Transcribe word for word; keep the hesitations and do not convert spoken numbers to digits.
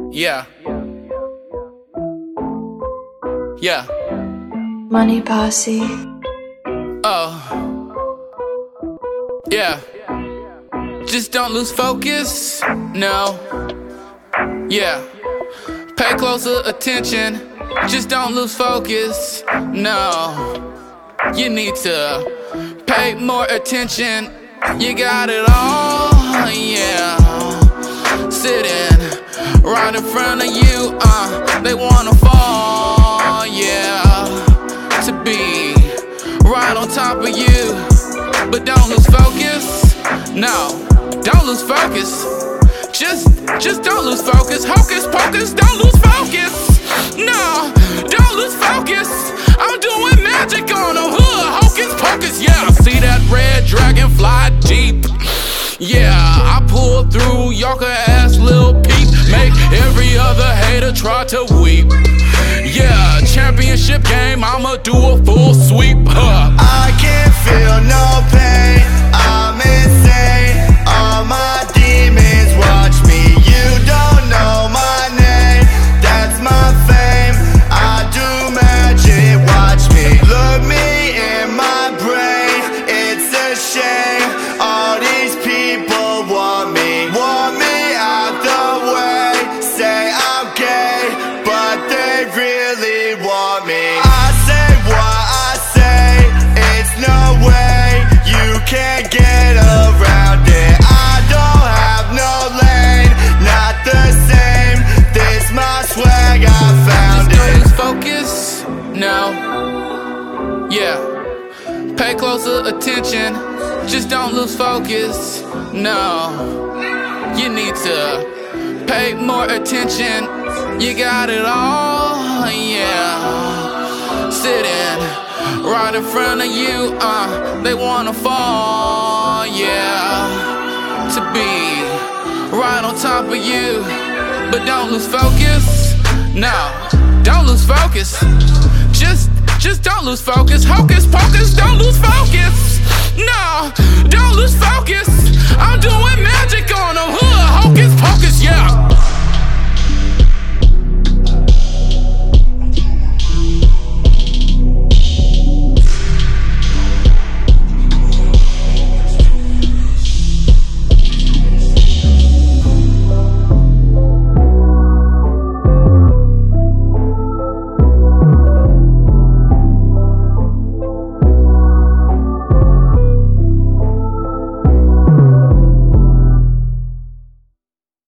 Yeah. Yeah. Money Posse. Oh. Yeah. Just don't lose focus. No. Yeah. Pay closer attention. Just don't lose focus. No. You need to pay more attention. You got it all. Yeah. Sitting right in front of you. Uh, they wanna fall. Yeah. To be right on top of you. But don't lose focus. No. Don't lose focus. Just, just don't lose focus. Hocus pocus, don't lose focus. No, don't lose focus. I'm doing magic on them. Huh, hocus pocus, yeah. I see that red dragon fly deep. Yeah, I pull through Yorker ass Lil Peep. Make every other hater try to weep. Yeah, championship game, I'ma do a full sweep. Huh. I can't feel no pain. I'm insane. All my demons watch me. You don't know my name. That's my fame. I do magic. Watch me. Look me in my brain. It's a shame. All these people want me. Want me out the way. Say I'm gay, but they really want me. I say what I say. It's no way you can't get around it. I don't have no lane, not the same. This my swag, I found Just don't it. lose focus. No. Yeah. Pay closer attention. Just don't lose focus. No. You need to pay more attention. You got it all. Yeah. Sitting right in front of you. Uh, they wanna fall. Yeah. To be right on top of you. But don't lose focus. No. Don't lose focus. Just, just don't lose focus. Hocus pocus, don't lose focus. No, don't lose focus. I'm doing magic on them. Huh,